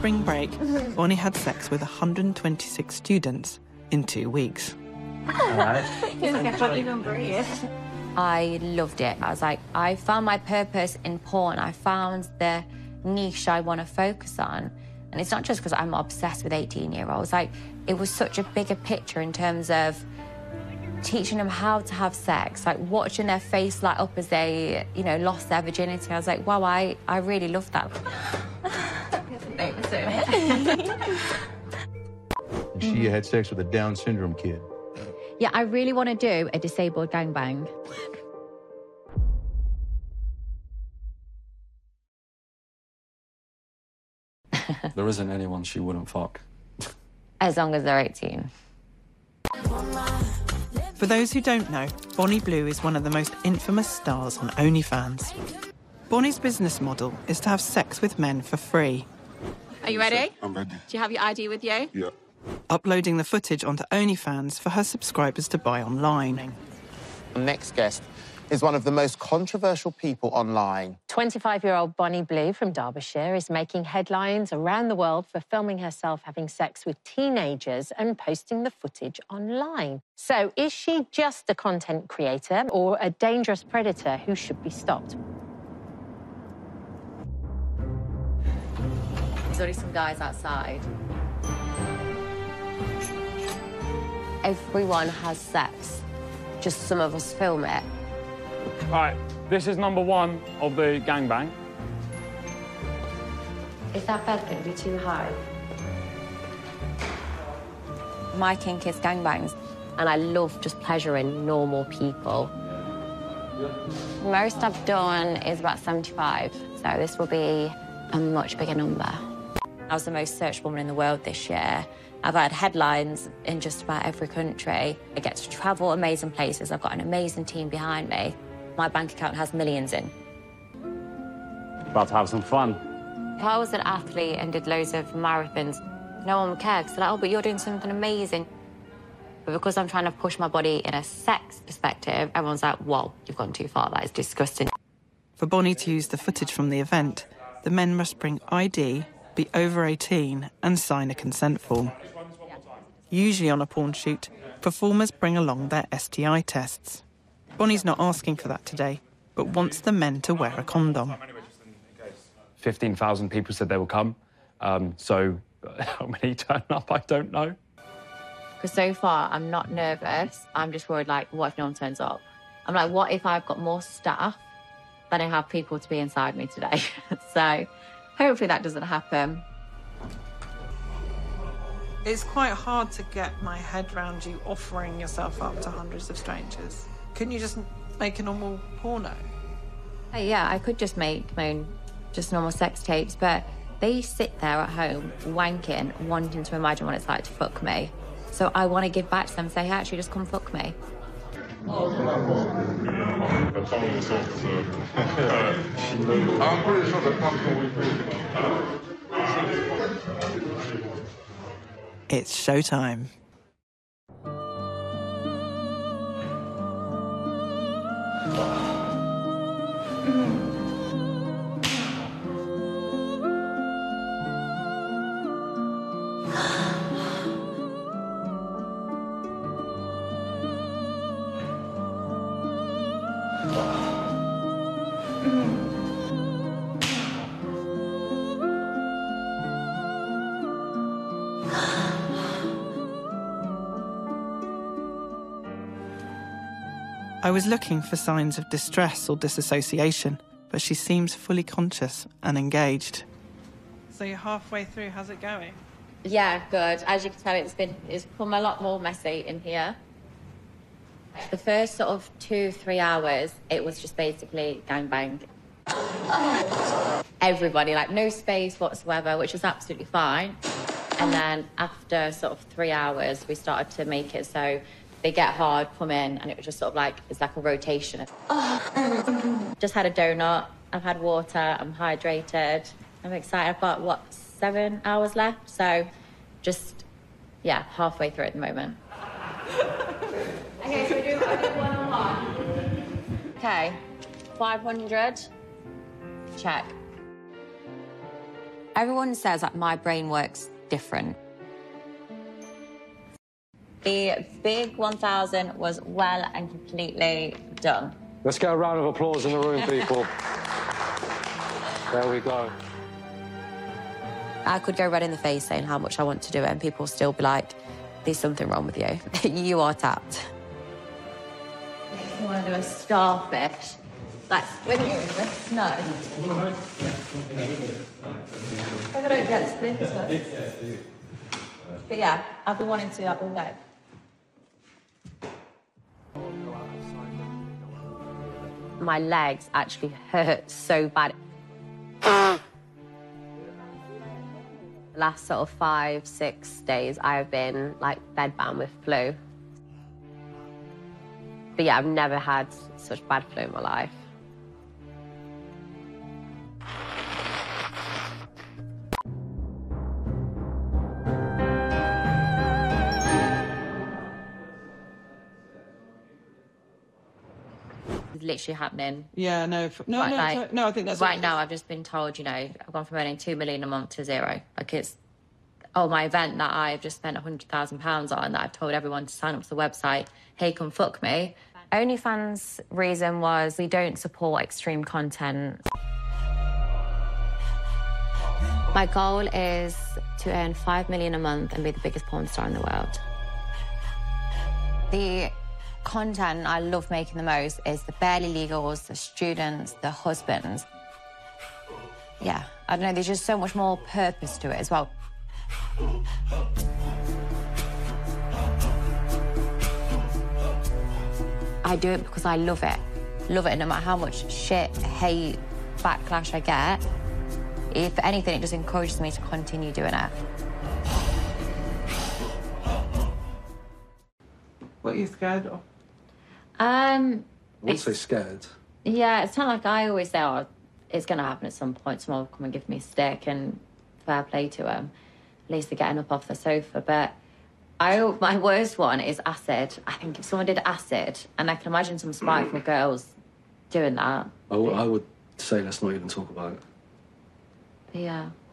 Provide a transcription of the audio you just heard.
spring break, Bonnie had sex with 126 students in 2 weeks. I loved it. I was like, I found my purpose in porn. I found the niche I want to focus on. And it's not just because I'm obsessed with 18-year-olds. Like, it was such a bigger picture in terms of teaching them how to have sex, like watching their face light up as they, lost their virginity. I was like, wow, I really love that. She had sex with a Down syndrome kid. Yeah, I really want to do a disabled gangbang. There isn't anyone she wouldn't fuck. As long as they're 18. For those who don't know, Bonnie Blue is one of the most infamous stars on OnlyFans. Bonnie's business model is to have sex with men for free. Are you ready? I'm ready. Do you have your ID with you? Yeah. Uploading the footage onto OnlyFans for her subscribers to buy online. Our next guest is one of the most controversial people online. 25-year-old Bonnie Blue from Derbyshire is making headlines around the world for filming herself having sex with teenagers and posting the footage online. So, is she just a content creator or a dangerous predator who should be stopped? There's already some guys outside. Everyone has sex. Just some of us film it. All right, this is number one of the gangbang. Is that bed going to be too high? My kink is gangbangs, and I love just pleasuring normal people. Most I've done is about 75, so this will be a much bigger number. I was the most searched woman in the world this year. I've had headlines in just about every country. I get to travel amazing places. I've got an amazing team behind me. My bank account has millions in. About to have some fun. If I was an athlete and did loads of marathons, no one would care, because they're like, oh, but you're doing something amazing. But because I'm trying to push my body in a sex perspective, everyone's like, whoa, you've gone too far, that is disgusting. For Bonnie to use the footage from the event, the men must bring ID, be over 18 and sign a consent form. Usually on a porn shoot, performers bring along their STI tests. Bonnie's not asking for that today, but wants the men to wear a condom. 15,000 people said they will come. So how many turn up, I don't know. Because so far, I'm not nervous. I'm just worried, like, what if no one turns up? I'm like, what if I've got more staff than I have people to be inside me today? So hopefully that doesn't happen. It's quite hard to get my head around you offering yourself up to hundreds of strangers. Couldn't you just make a normal porno? Yeah, I could just make my own just normal sex tapes, but they sit there at home wanking, wanting to imagine what it's like to fuck me. So I want to give back to them and say, hey, actually, just come fuck me. I'm pretty sure the platform will be. It's showtime. I was looking for signs of distress or disassociation, but she seems fully conscious and engaged. So you're halfway through, how's it going? Yeah, good. As you can tell, it's become a lot more messy in here. The first sort of 2-3 hours, it was just basically gangbang. Everybody, like, no space whatsoever, which was absolutely fine. And then after sort of 3 hours, we started to make it so they get hard, come in, and it was just sort of like, it's like a rotation. Just had a donut, I've had water, I'm hydrated, I'm excited. I've got, 7 hours left? So just, yeah, halfway through at the moment. Okay, so we'll do one-on-one. Okay, 500, check. Everyone says that my brain works different. The big 1,000 was well and completely done. Let's get a round of applause in the room, people. There we go. I could go red in the face saying how much I want to do it, and people still be like, there's something wrong with you. You are tapped. I want to do a starfish. Like, when you're in the snow. I don't get splinters. But yeah, I've been wanting to do that all day. My legs actually hurt so bad. The last sort of 5, 6 days, I have been like bedbound with flu. But yeah, I've never had such bad flu in my life. It's literally happening. Yeah, no, I think that's right now. I've just been told, you know, I've gone from earning 2 million a month to 0. Like it's, my event that I've just spent £100,000 on, that I've told everyone to sign up to the website. Hey, come fuck me. OnlyFans' reason was we don't support extreme content. My goal is to earn 5 million a month and be the biggest porn star in the world. The content I love making the most is the barely legals, the students, the husbands. Yeah, I don't know, there's just so much more purpose to it as well. I do it because I love it. Love it, no matter how much shit, hate, backlash I get. If anything, it just encourages me to continue doing it. What are you scared of? I wouldn't say scared. Yeah, it's kind of like I always say, it's going to happen at some point. Someone will come and give me a stick, and fair play to them. At least they're getting up off the sofa. But my worst one is acid. I think if someone did acid, and I can imagine some spiteful girls doing that. I would say let's not even talk about it. But yeah.